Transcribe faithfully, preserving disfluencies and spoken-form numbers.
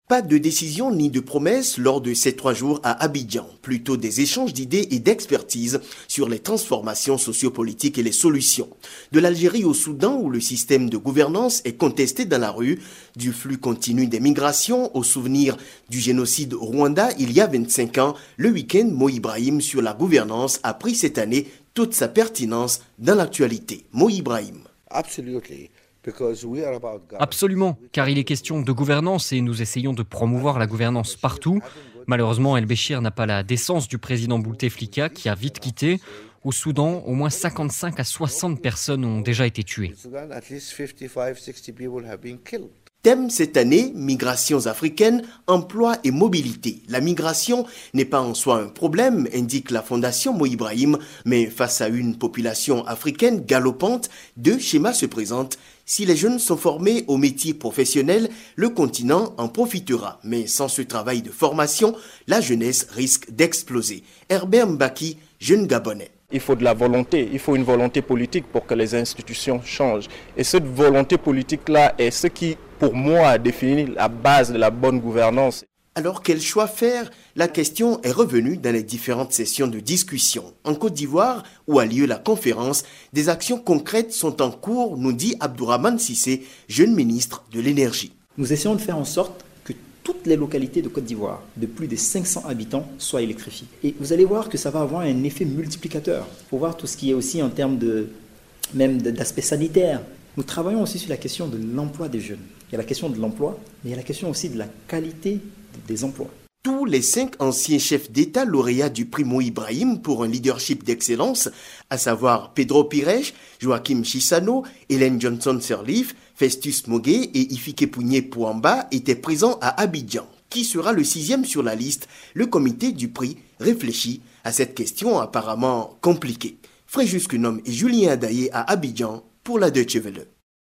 Pas de décision ni de promesse lors de ces trois jours à Abidjan, plutôt des échanges d'idées et d'expertise sur les transformations sociopolitiques et les solutions. De l'Algérie au Soudan où le système de gouvernance est contesté dans la rue, du flux continu des migrations au souvenir du génocide au Rwanda il y a vingt-cinq ans, le week-end Mo Ibrahim sur la gouvernance a pris cette année toute sa pertinence dans l'actualité. Mo Ibrahim. Absolutely. Absolument, car il est question de gouvernance et nous essayons de promouvoir la gouvernance partout. Malheureusement, El-Béchir n'a pas la décence du président Bouteflika qui a vite quitté. Au Soudan, au moins cinquante-cinq à soixante personnes ont déjà été tuées. Thème cette année, migrations africaines, emploi et mobilité. La migration n'est pas en soi un problème, indique la Fondation Mo Ibrahim, mais face à une population africaine galopante, deux schémas se présentent. Si les jeunes sont formés aux métiers professionnels, le continent en profitera. Mais sans ce travail de formation, la jeunesse risque d'exploser. Herbert Mbaki, jeune Gabonais. Il faut de la volonté, il faut une volonté politique pour que les institutions changent. Et cette volonté politique-là est ce qui, pour moi, définit la base de la bonne gouvernance. Alors quel choix faire? La question est revenue dans les différentes sessions de discussion. En Côte d'Ivoire, où a lieu la conférence, des actions concrètes sont en cours, nous dit Abdourahmane Cissé, jeune ministre de l'Énergie. Nous essayons de faire en sorte que toutes les localités de Côte d'Ivoire, de plus de cinq cents habitants, soient électrifiées. Et vous allez voir que ça va avoir un effet multiplicateur. Il faut voir tout ce qui est aussi en termes de, même d'aspect sanitaire. Nous travaillons aussi sur la question de l'emploi des jeunes. Il y a la question de l'emploi, mais il y a la question aussi de la qualité des emplois. Tous les cinq anciens chefs d'État lauréats du prix Mo Ibrahim pour un leadership d'excellence, à savoir Pedro Pires, Joachim Chissano, Hélène Johnson-Sirleaf, Festus Mogué et Hifikepunye Pouamba, étaient présents à Abidjan. Qui sera le sixième sur la liste? Le comité du prix réfléchit à cette question apparemment compliquée. Fréjus Kunom et Julien Adaye à Abidjan pour la Deutsche Welle.